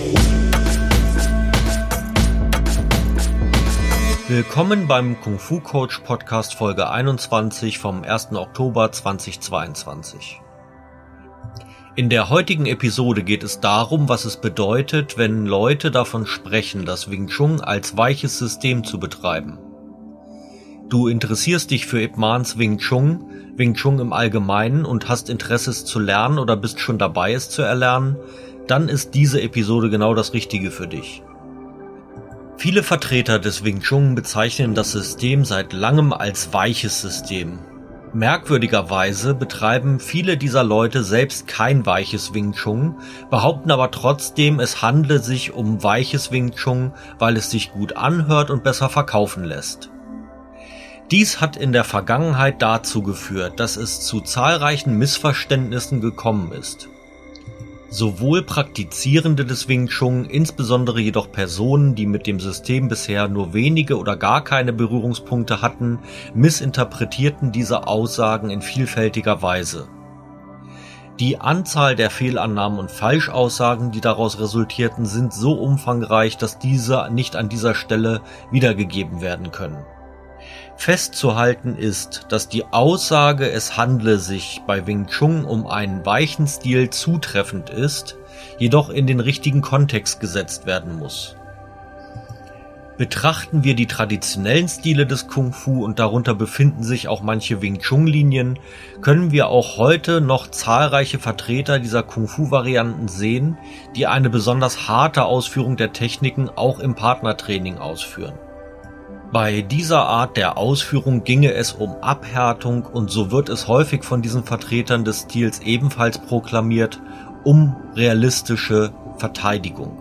Willkommen beim Kung Fu Coach Podcast Folge 21 vom 1. Oktober 2022. In der heutigen Episode geht es darum, was es bedeutet, wenn Leute davon sprechen, das Wing Chun als weiches System zu betreiben. Du interessierst dich für Ip Mans Wing Chun im Allgemeinen und hast Interesse es zu lernen oder bist schon dabei es zu erlernen, dann ist diese Episode genau das Richtige für dich. Viele Vertreter des Wing Chun bezeichnen das System seit langem als weiches System. Merkwürdigerweise betreiben viele dieser Leute selbst kein weiches Wing Chun, behaupten aber trotzdem, es handle sich um weiches Wing Chun, weil es sich gut anhört und besser verkaufen lässt. Dies hat in der Vergangenheit dazu geführt, dass es zu zahlreichen Missverständnissen gekommen ist. Sowohl Praktizierende des Wing Chun, insbesondere jedoch Personen, die mit dem System bisher nur wenige oder gar keine Berührungspunkte hatten, missinterpretierten diese Aussagen in vielfältiger Weise. Die Anzahl der Fehlannahmen und Falschaussagen, die daraus resultierten, sind so umfangreich, dass diese nicht an dieser Stelle wiedergegeben werden können. Festzuhalten ist, dass die Aussage, es handle sich bei Wing Chun um einen weichen Stil, zutreffend ist, jedoch in den richtigen Kontext gesetzt werden muss. Betrachten wir die traditionellen Stile des Kung Fu und darunter befinden sich auch manche Wing Chun Linien, können wir auch heute noch zahlreiche Vertreter dieser Kung Fu Varianten sehen, die eine besonders harte Ausführung der Techniken auch im Partnertraining ausführen. Bei dieser Art der Ausführung ginge es um Abhärtung und so wird es häufig von diesen Vertretern des Stils ebenfalls proklamiert, um realistische Verteidigung.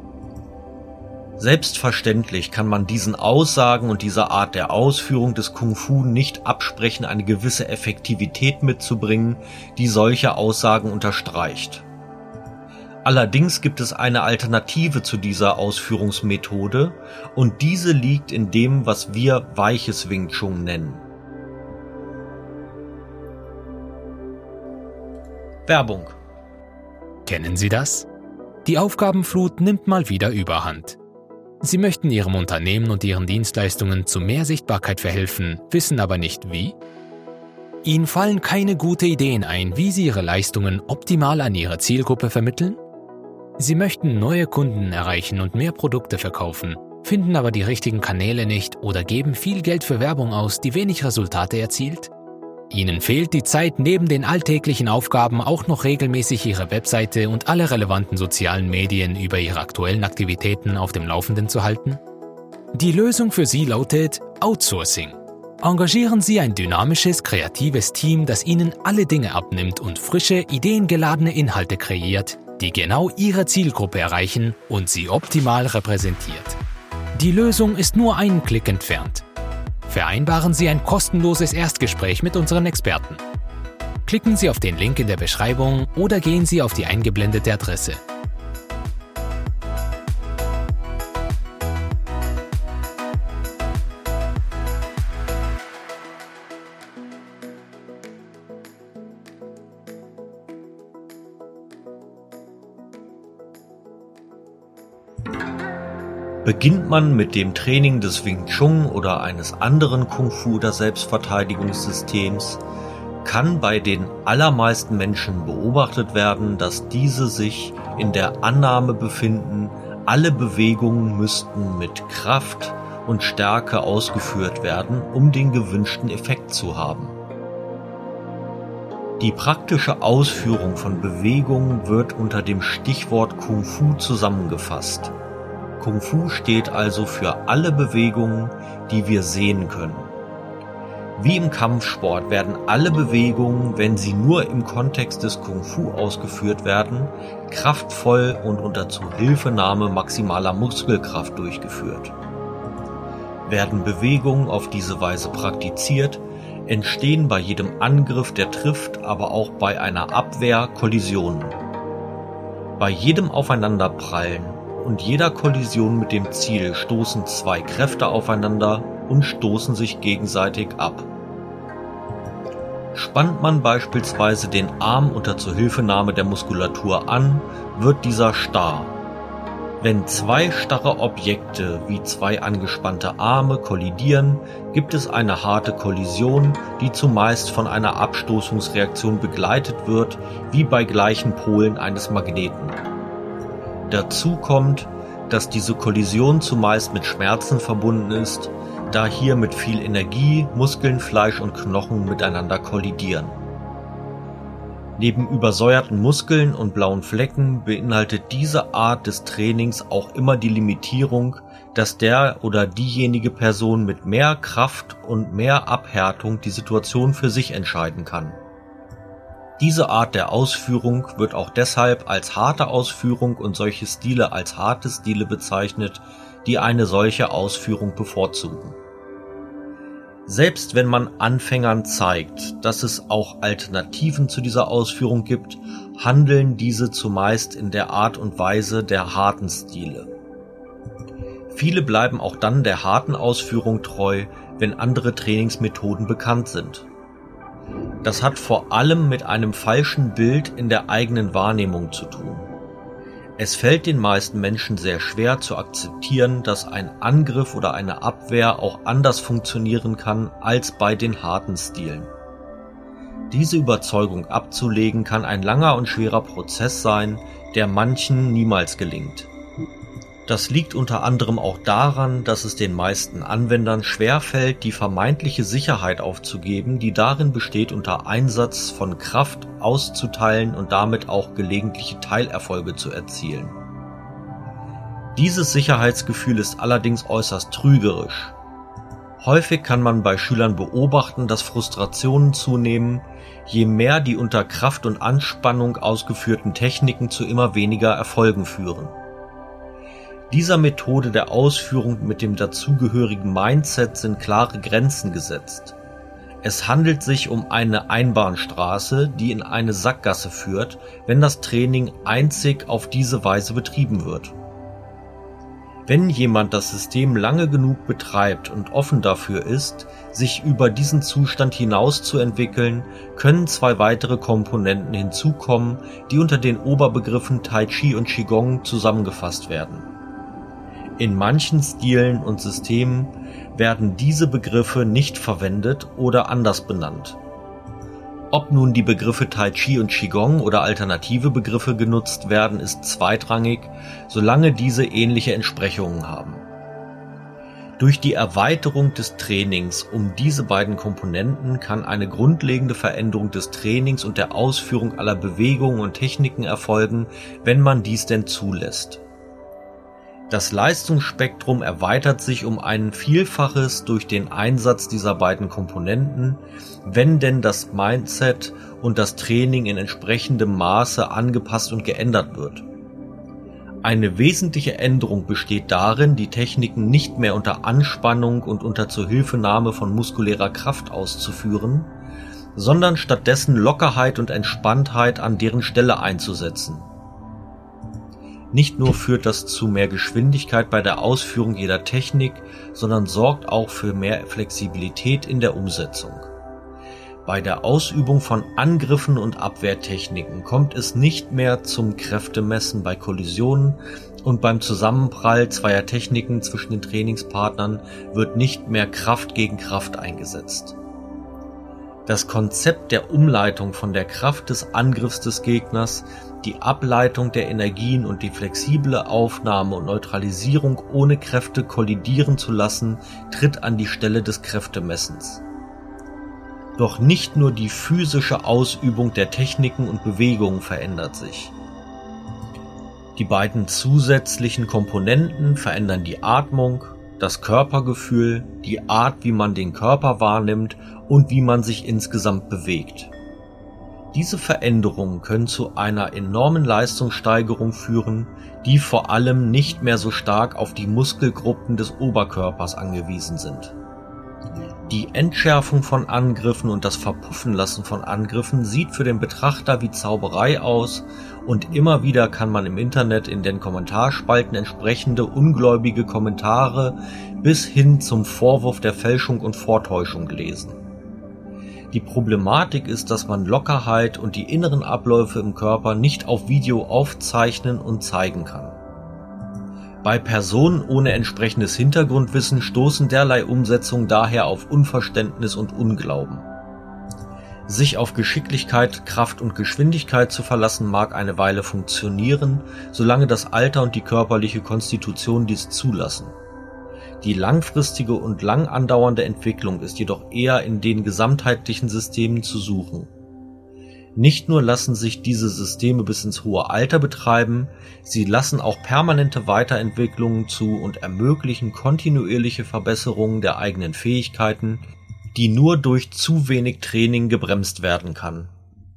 Selbstverständlich kann man diesen Aussagen und dieser Art der Ausführung des Kung Fu nicht absprechen, eine gewisse Effektivität mitzubringen, die solche Aussagen unterstreicht. Allerdings gibt es eine Alternative zu dieser Ausführungsmethode und diese liegt in dem, was wir weiches Wing Chun nennen. Werbung. Kennen Sie das? Die Aufgabenflut nimmt mal wieder Überhand. Sie möchten Ihrem Unternehmen und Ihren Dienstleistungen zu mehr Sichtbarkeit verhelfen, wissen aber nicht wie? Ihnen fallen keine guten Ideen ein, wie Sie Ihre Leistungen optimal an Ihre Zielgruppe vermitteln? Sie möchten neue Kunden erreichen und mehr Produkte verkaufen, finden aber die richtigen Kanäle nicht oder geben viel Geld für Werbung aus, die wenig Resultate erzielt? Ihnen fehlt die Zeit, neben den alltäglichen Aufgaben auch noch regelmäßig Ihre Webseite und alle relevanten sozialen Medien über Ihre aktuellen Aktivitäten auf dem Laufenden zu halten? Die Lösung für Sie lautet Outsourcing. Engagieren Sie ein dynamisches, kreatives Team, das Ihnen alle Dinge abnimmt und frische, ideengeladene Inhalte kreiert, die genau Ihre Zielgruppe erreichen und Sie optimal repräsentiert. Die Lösung ist nur einen Klick entfernt. Vereinbaren Sie ein kostenloses Erstgespräch mit unseren Experten. Klicken Sie auf den Link in der Beschreibung oder gehen Sie auf die eingeblendete Adresse. Beginnt man mit dem Training des Wing Chun oder eines anderen Kung Fu oder Selbstverteidigungssystems, kann bei den allermeisten Menschen beobachtet werden, dass diese sich in der Annahme befinden, alle Bewegungen müssten mit Kraft und Stärke ausgeführt werden, um den gewünschten Effekt zu haben. Die praktische Ausführung von Bewegungen wird unter dem Stichwort Kung Fu zusammengefasst. Kung Fu steht also für alle Bewegungen, die wir sehen können. Wie im Kampfsport werden alle Bewegungen, wenn sie nur im Kontext des Kung Fu ausgeführt werden, kraftvoll und unter Zuhilfenahme maximaler Muskelkraft durchgeführt. Werden Bewegungen auf diese Weise praktiziert, entstehen bei jedem Angriff, der trifft, aber auch bei einer Abwehr Kollisionen. Bei jedem Aufeinanderprallen und jeder Kollision mit dem Ziel stoßen zwei Kräfte aufeinander und stoßen sich gegenseitig ab. Spannt man beispielsweise den Arm unter Zuhilfenahme der Muskulatur an, wird dieser starr. Wenn zwei starre Objekte wie zwei angespannte Arme kollidieren, gibt es eine harte Kollision, die zumeist von einer Abstoßungsreaktion begleitet wird, wie bei gleichen Polen eines Magneten. Dazu kommt, dass diese Kollision zumeist mit Schmerzen verbunden ist, da hier mit viel Energie Muskeln, Fleisch und Knochen miteinander kollidieren. Neben übersäuerten Muskeln und blauen Flecken beinhaltet diese Art des Trainings auch immer die Limitierung, dass der oder diejenige Person mit mehr Kraft und mehr Abhärtung die Situation für sich entscheiden kann. Diese Art der Ausführung wird auch deshalb als harte Ausführung und solche Stile als harte Stile bezeichnet, die eine solche Ausführung bevorzugen. Selbst wenn man Anfängern zeigt, dass es auch Alternativen zu dieser Ausführung gibt, handeln diese zumeist in der Art und Weise der harten Stile. Viele bleiben auch dann der harten Ausführung treu, wenn andere Trainingsmethoden bekannt sind. Das hat vor allem mit einem falschen Bild in der eigenen Wahrnehmung zu tun. Es fällt den meisten Menschen sehr schwer zu akzeptieren, dass ein Angriff oder eine Abwehr auch anders funktionieren kann als bei den harten Stilen. Diese Überzeugung abzulegen kann ein langer und schwerer Prozess sein, der manchen niemals gelingt. Das liegt unter anderem auch daran, dass es den meisten Anwendern schwerfällt, die vermeintliche Sicherheit aufzugeben, die darin besteht, unter Einsatz von Kraft auszuteilen und damit auch gelegentliche Teilerfolge zu erzielen. Dieses Sicherheitsgefühl ist allerdings äußerst trügerisch. Häufig kann man bei Schülern beobachten, dass Frustrationen zunehmen, je mehr die unter Kraft und Anspannung ausgeführten Techniken zu immer weniger Erfolgen führen. Dieser Methode der Ausführung mit dem dazugehörigen Mindset sind klare Grenzen gesetzt. Es handelt sich um eine Einbahnstraße, die in eine Sackgasse führt, wenn das Training einzig auf diese Weise betrieben wird. Wenn jemand das System lange genug betreibt und offen dafür ist, sich über diesen Zustand hinaus zu entwickeln, können zwei weitere Komponenten hinzukommen, die unter den Oberbegriffen Tai Chi und Qigong zusammengefasst werden. In manchen Stilen und Systemen werden diese Begriffe nicht verwendet oder anders benannt. Ob nun die Begriffe Tai Chi und Qigong oder alternative Begriffe genutzt werden, ist zweitrangig, solange diese ähnliche Entsprechungen haben. Durch die Erweiterung des Trainings um diese beiden Komponenten kann eine grundlegende Veränderung des Trainings und der Ausführung aller Bewegungen und Techniken erfolgen, wenn man dies denn zulässt. Das Leistungsspektrum erweitert sich um ein Vielfaches durch den Einsatz dieser beiden Komponenten, wenn denn das Mindset und das Training in entsprechendem Maße angepasst und geändert wird. Eine wesentliche Änderung besteht darin, die Techniken nicht mehr unter Anspannung und unter Zuhilfenahme von muskulärer Kraft auszuführen, sondern stattdessen Lockerheit und Entspanntheit an deren Stelle einzusetzen. Nicht nur führt das zu mehr Geschwindigkeit bei der Ausführung jeder Technik, sondern sorgt auch für mehr Flexibilität in der Umsetzung. Bei der Ausübung von Angriffen und Abwehrtechniken kommt es nicht mehr zum Kräftemessen bei Kollisionen und beim Zusammenprall zweier Techniken zwischen den Trainingspartnern wird nicht mehr Kraft gegen Kraft eingesetzt. Das Konzept der Umleitung von der Kraft des Angriffs des Gegners, die Ableitung der Energien und die flexible Aufnahme und Neutralisierung ohne Kräfte kollidieren zu lassen, tritt an die Stelle des Kräftemessens. Doch nicht nur die physische Ausübung der Techniken und Bewegungen verändert sich. Die beiden zusätzlichen Komponenten verändern die Atmung, das Körpergefühl, die Art, wie man den Körper wahrnimmt und wie man sich insgesamt bewegt. Diese Veränderungen können zu einer enormen Leistungssteigerung führen, die vor allem nicht mehr so stark auf die Muskelgruppen des Oberkörpers angewiesen sind. Die Entschärfung von Angriffen und das Verpuffenlassen von Angriffen sieht für den Betrachter wie Zauberei aus und immer wieder kann man im Internet in den Kommentarspalten entsprechende ungläubige Kommentare bis hin zum Vorwurf der Fälschung und Vortäuschung lesen. Die Problematik ist, dass man Lockerheit und die inneren Abläufe im Körper nicht auf Video aufzeichnen und zeigen kann. Bei Personen ohne entsprechendes Hintergrundwissen stoßen derlei Umsetzungen daher auf Unverständnis und Unglauben. Sich auf Geschicklichkeit, Kraft und Geschwindigkeit zu verlassen mag eine Weile funktionieren, solange das Alter und die körperliche Konstitution dies zulassen. Die langfristige und lang andauernde Entwicklung ist jedoch eher in den gesamtheitlichen Systemen zu suchen. Nicht nur lassen sich diese Systeme bis ins hohe Alter betreiben, sie lassen auch permanente Weiterentwicklungen zu und ermöglichen kontinuierliche Verbesserungen der eigenen Fähigkeiten, die nur durch zu wenig Training gebremst werden kann.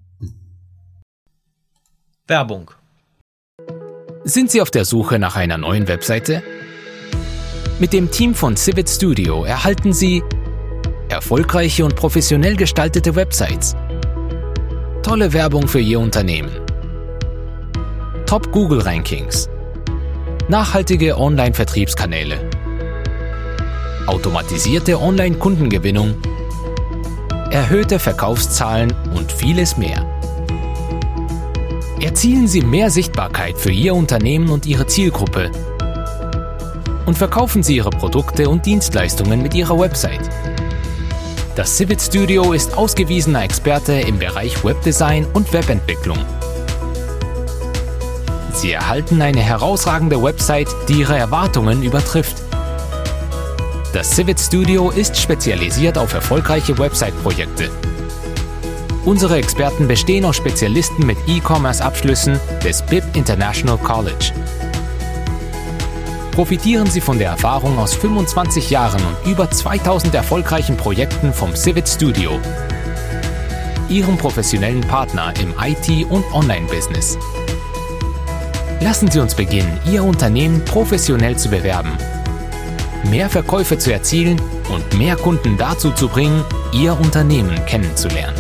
Werbung. Sind Sie auf der Suche nach einer neuen Webseite? Mit dem Team von Civit Studio erhalten Sie erfolgreiche und professionell gestaltete Websites, tolle Werbung für Ihr Unternehmen, Top-Google-Rankings, nachhaltige Online-Vertriebskanäle, automatisierte Online-Kundengewinnung, erhöhte Verkaufszahlen und vieles mehr. Erzielen Sie mehr Sichtbarkeit für Ihr Unternehmen und Ihre Zielgruppe und verkaufen Sie Ihre Produkte und Dienstleistungen mit Ihrer Website. Das Civit Studio ist ausgewiesener Experte im Bereich Webdesign und Webentwicklung. Sie erhalten eine herausragende Website, die Ihre Erwartungen übertrifft. Das Civit Studio ist spezialisiert auf erfolgreiche Website-Projekte. Unsere Experten bestehen aus Spezialisten mit E-Commerce-Abschlüssen des BIP International College. Profitieren Sie von der Erfahrung aus 25 Jahren und über 2000 erfolgreichen Projekten vom Civit Studio, Ihrem professionellen Partner im IT- und Online-Business. Lassen Sie uns beginnen, Ihr Unternehmen professionell zu bewerben, mehr Verkäufe zu erzielen und mehr Kunden dazu zu bringen, Ihr Unternehmen kennenzulernen.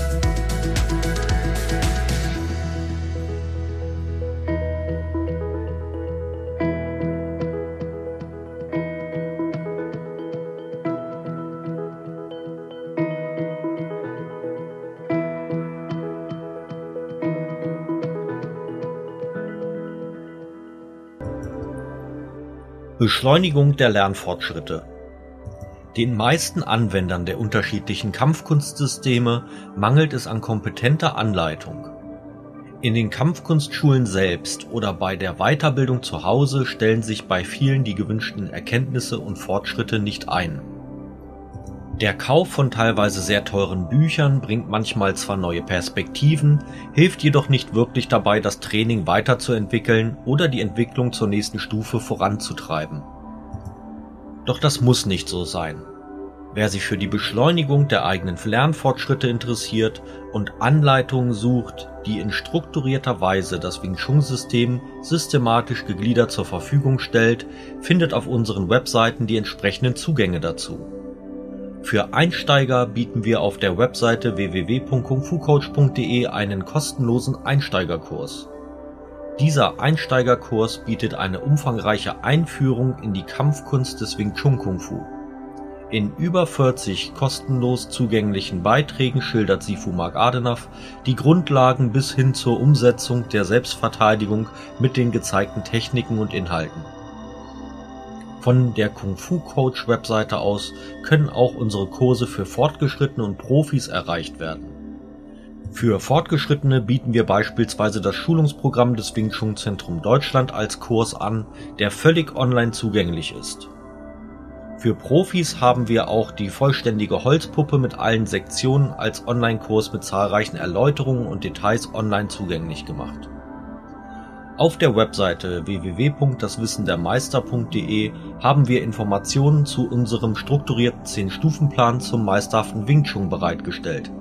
Beschleunigung der Lernfortschritte. Den meisten Anwendern der unterschiedlichen Kampfkunstsysteme mangelt es an kompetenter Anleitung. In den Kampfkunstschulen selbst oder bei der Weiterbildung zu Hause stellen sich bei vielen die gewünschten Erkenntnisse und Fortschritte nicht ein. Der Kauf von teilweise sehr teuren Büchern bringt manchmal zwar neue Perspektiven, hilft jedoch nicht wirklich dabei, das Training weiterzuentwickeln oder die Entwicklung zur nächsten Stufe voranzutreiben. Doch das muss nicht so sein. Wer sich für die Beschleunigung der eigenen Lernfortschritte interessiert und Anleitungen sucht, die in strukturierter Weise das Wing Chun-System systematisch gegliedert zur Verfügung stellt, findet auf unseren Webseiten die entsprechenden Zugänge dazu. Für Einsteiger bieten wir auf der Webseite www.kungfucoach.de einen kostenlosen Einsteigerkurs. Dieser Einsteigerkurs bietet eine umfangreiche Einführung in die Kampfkunst des Wing Chun Kung Fu. In über 40 kostenlos zugänglichen Beiträgen schildert Sifu Mark Adenauer die Grundlagen bis hin zur Umsetzung der Selbstverteidigung mit den gezeigten Techniken und Inhalten. Von der Kung Fu Coach Webseite aus können auch unsere Kurse für Fortgeschrittene und Profis erreicht werden. Für Fortgeschrittene bieten wir beispielsweise das Schulungsprogramm des Wing Chun Zentrum Deutschland als Kurs an, der völlig online zugänglich ist. Für Profis haben wir auch die vollständige Holzpuppe mit allen Sektionen als Online-Kurs mit zahlreichen Erläuterungen und Details online zugänglich gemacht. Auf der Webseite www.daswissendermeister.de haben wir Informationen zu unserem strukturierten 10-Stufen-Plan zum meisterhaften Wing Chun bereitgestellt.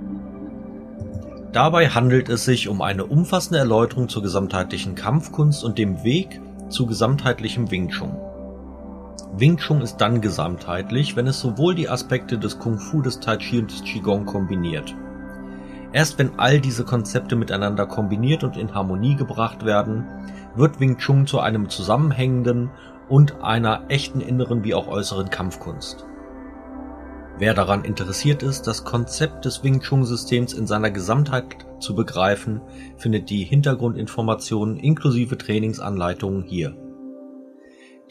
Dabei handelt es sich um eine umfassende Erläuterung zur gesamtheitlichen Kampfkunst und dem Weg zu gesamtheitlichem Wing Chun. Wing Chun ist dann gesamtheitlich, wenn es sowohl die Aspekte des Kung Fu, des Tai Chi und des Qigong kombiniert. Erst wenn all diese Konzepte miteinander kombiniert und in Harmonie gebracht werden, wird Wing Chun zu einem zusammenhängenden und einer echten inneren wie auch äußeren Kampfkunst. Wer daran interessiert ist, das Konzept des Wing Chun Systems in seiner Gesamtheit zu begreifen, findet die Hintergrundinformationen inklusive Trainingsanleitungen hier.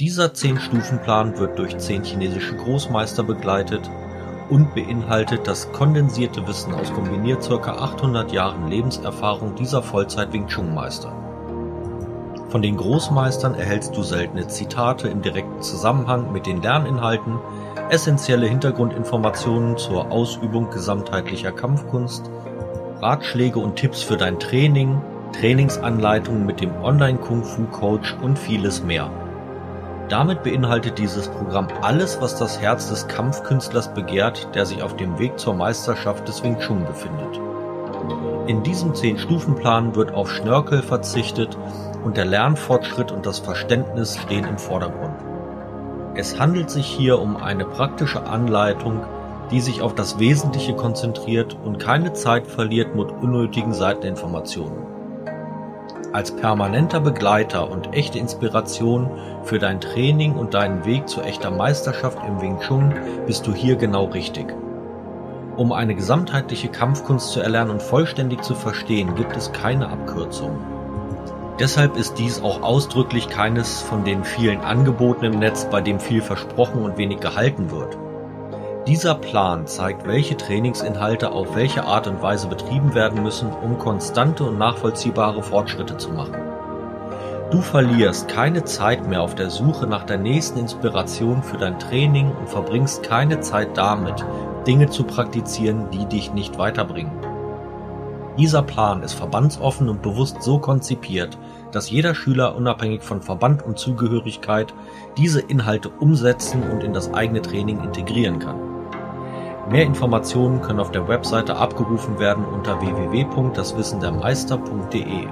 Dieser 10-Stufen-Plan wird durch 10 chinesische Großmeister begleitet und beinhaltet das kondensierte Wissen aus kombiniert ca. 800 Jahren Lebenserfahrung dieser Vollzeit-Wing Chun-Meister. Von den Großmeistern erhältst du seltene Zitate im direkten Zusammenhang mit den Lerninhalten, essentielle Hintergrundinformationen zur Ausübung gesamtheitlicher Kampfkunst, Ratschläge und Tipps für dein Training, Trainingsanleitungen mit dem Online-Kung-Fu-Coach und vieles mehr. Damit beinhaltet dieses Programm alles, was das Herz des Kampfkünstlers begehrt, der sich auf dem Weg zur Meisterschaft des Wing Chun befindet. In diesem 10-Stufen-Plan wird auf Schnörkel verzichtet und der Lernfortschritt und das Verständnis stehen im Vordergrund. Es handelt sich hier um eine praktische Anleitung, die sich auf das Wesentliche konzentriert und keine Zeit verliert mit unnötigen Seiteninformationen. Als permanenter Begleiter und echte Inspiration für dein Training und deinen Weg zu echter Meisterschaft im Wing Chun bist du hier genau richtig. Um eine gesamtheitliche Kampfkunst zu erlernen und vollständig zu verstehen, gibt es keine Abkürzung. Deshalb ist dies auch ausdrücklich keines von den vielen Angeboten im Netz, bei dem viel versprochen und wenig gehalten wird. Dieser Plan zeigt, welche Trainingsinhalte auf welche Art und Weise betrieben werden müssen, um konstante und nachvollziehbare Fortschritte zu machen. Du verlierst keine Zeit mehr auf der Suche nach der nächsten Inspiration für dein Training und verbringst keine Zeit damit, Dinge zu praktizieren, die dich nicht weiterbringen. Dieser Plan ist verbandsoffen und bewusst so konzipiert, dass jeder Schüler unabhängig von Verband und Zugehörigkeit diese Inhalte umsetzen und in das eigene Training integrieren kann. Mehr Informationen können auf der Webseite abgerufen werden unter www.daswissendermeister.de.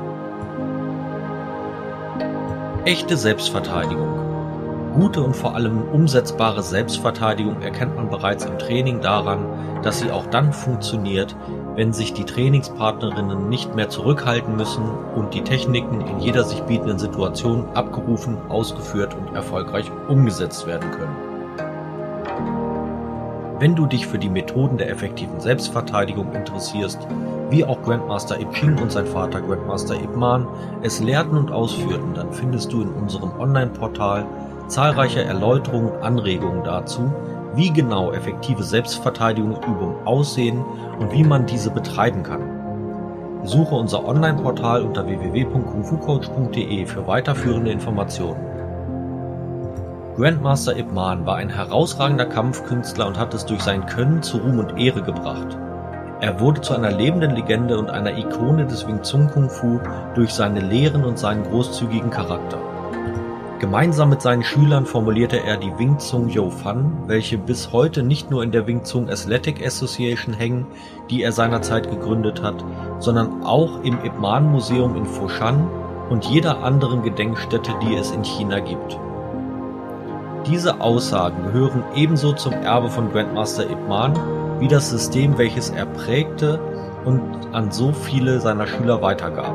Echte Selbstverteidigung. Gute und vor allem umsetzbare Selbstverteidigung erkennt man bereits im Training daran, dass sie auch dann funktioniert, wenn sich die Trainingspartnerinnen nicht mehr zurückhalten müssen und die Techniken in jeder sich bietenden Situation abgerufen, ausgeführt und erfolgreich umgesetzt werden können. Wenn du dich für die Methoden der effektiven Selbstverteidigung interessierst, wie auch Grandmaster Ip Ching und sein Vater Grandmaster Ip Man es lehrten und ausführten, dann findest du in unserem Online-Portal zahlreiche Erläuterungen und Anregungen dazu, wie genau effektive Selbstverteidigungsübungen aussehen und wie man diese betreiben kann. Besuche unser Online-Portal unter www.kungfucoach.de für weiterführende Informationen. Grandmaster Ip Man war ein herausragender Kampfkünstler und hat es durch sein Können zu Ruhm und Ehre gebracht. Er wurde zu einer lebenden Legende und einer Ikone des Wing Chun Kung Fu durch seine Lehren und seinen großzügigen Charakter. Gemeinsam mit seinen Schülern formulierte er die Wing Chun Yo Fan, welche bis heute nicht nur in der Wing Chun Athletic Association hängen, die er seinerzeit gegründet hat, sondern auch im Ip Man Museum in Foshan und jeder anderen Gedenkstätte, die es in China gibt. Diese Aussagen gehören ebenso zum Erbe von Grandmaster Ip Man wie das System, welches er prägte und an so viele seiner Schüler weitergab.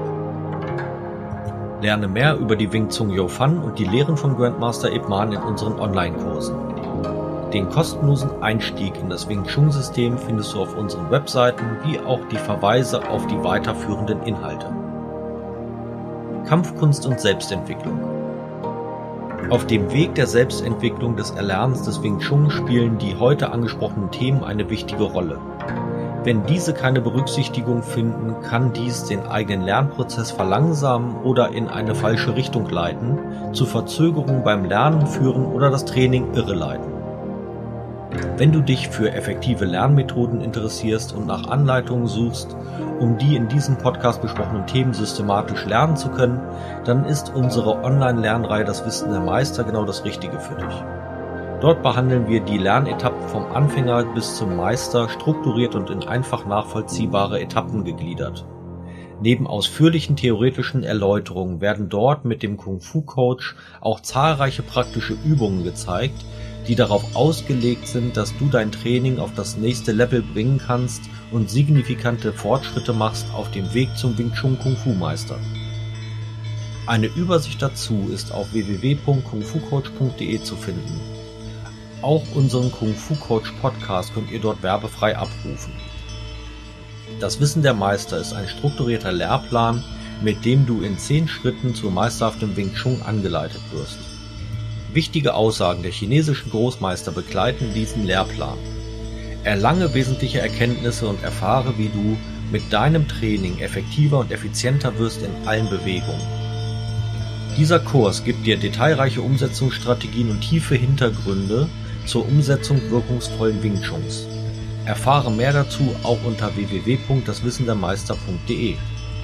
Lerne mehr über die Wing Chun Yo Fan und die Lehren von Grandmaster Ip Man in unseren Online-Kursen. Den kostenlosen Einstieg in das Wing Chun-System findest du auf unseren Webseiten, wie auch die Verweise auf die weiterführenden Inhalte. Kampfkunst und Selbstentwicklung. Auf dem Weg der Selbstentwicklung des Erlernens des Wing Chun spielen die heute angesprochenen Themen eine wichtige Rolle. Wenn diese keine Berücksichtigung finden, kann dies den eigenen Lernprozess verlangsamen oder in eine falsche Richtung leiten, zu Verzögerungen beim Lernen führen oder das Training irreleiten. Wenn du dich für effektive Lernmethoden interessierst und nach Anleitungen suchst, um die in diesem Podcast besprochenen Themen systematisch lernen zu können, dann ist unsere Online-Lernreihe Das Wissen der Meister genau das Richtige für dich. Dort behandeln wir die Lernetappen vom Anfänger bis zum Meister strukturiert und in einfach nachvollziehbare Etappen gegliedert. Neben ausführlichen theoretischen Erläuterungen werden dort mit dem Kung-Fu-Coach auch zahlreiche praktische Übungen gezeigt, die darauf ausgelegt sind, dass du dein Training auf das nächste Level bringen kannst und signifikante Fortschritte machst auf dem Weg zum Wing Chun Kung Fu Meister. Eine Übersicht dazu ist auf www.kungfucoach.de zu finden. Auch unseren Kung Fu Coach Podcast könnt ihr dort werbefrei abrufen. Das Wissen der Meister ist ein strukturierter Lehrplan, mit dem du in 10 Schritten zu meisterhaftem Wing Chun angeleitet wirst. Wichtige Aussagen der chinesischen Großmeister begleiten diesen Lehrplan. Erlange wesentliche Erkenntnisse und erfahre, wie du mit deinem Training effektiver und effizienter wirst in allen Bewegungen. Dieser Kurs gibt dir detailreiche Umsetzungsstrategien und tiefe Hintergründe zur Umsetzung wirkungsvollen Wing Chuns. Erfahre mehr dazu auch unter www.daswissendermeister.de.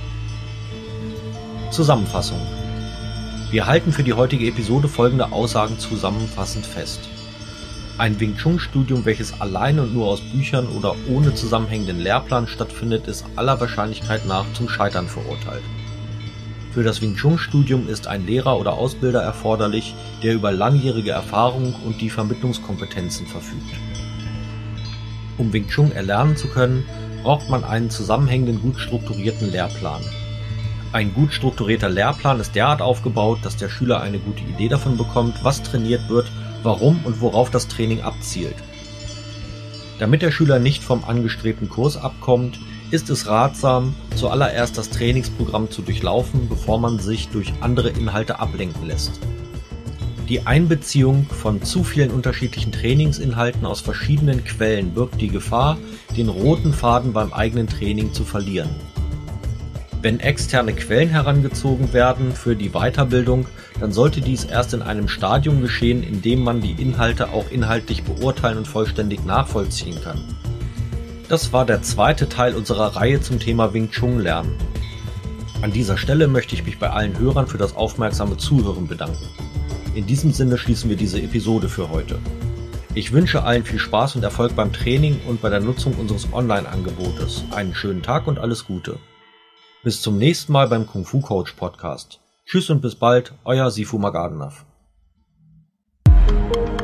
Zusammenfassung. Wir halten für die heutige Episode folgende Aussagen zusammenfassend fest. Ein Wing Chun Studium, welches alleine und nur aus Büchern oder ohne zusammenhängenden Lehrplan stattfindet, ist aller Wahrscheinlichkeit nach zum Scheitern verurteilt. Für das Wing Chun Studium ist ein Lehrer oder Ausbilder erforderlich, der über langjährige Erfahrung und die Vermittlungskompetenzen verfügt. Um Wing Chun erlernen zu können, braucht man einen zusammenhängenden, gut strukturierten Lehrplan. Ein gut strukturierter Lehrplan ist derart aufgebaut, dass der Schüler eine gute Idee davon bekommt, was trainiert wird, warum und worauf das Training abzielt. Damit der Schüler nicht vom angestrebten Kurs abkommt, ist es ratsam, zuallererst das Trainingsprogramm zu durchlaufen, bevor man sich durch andere Inhalte ablenken lässt. Die Einbeziehung von zu vielen unterschiedlichen Trainingsinhalten aus verschiedenen Quellen birgt die Gefahr, den roten Faden beim eigenen Training zu verlieren. Wenn externe Quellen herangezogen werden für die Weiterbildung, dann sollte dies erst in einem Stadium geschehen, in dem man die Inhalte auch inhaltlich beurteilen und vollständig nachvollziehen kann. Das war der zweite Teil unserer Reihe zum Thema Wing Chun lernen. An dieser Stelle möchte ich mich bei allen Hörern für das aufmerksame Zuhören bedanken. In diesem Sinne schließen wir diese Episode für heute. Ich wünsche allen viel Spaß und Erfolg beim Training und bei der Nutzung unseres Online-Angebotes. Einen schönen Tag und alles Gute. Bis zum nächsten Mal beim Kung Fu Coach Podcast. Tschüss und bis bald, euer Sifu Magadanov.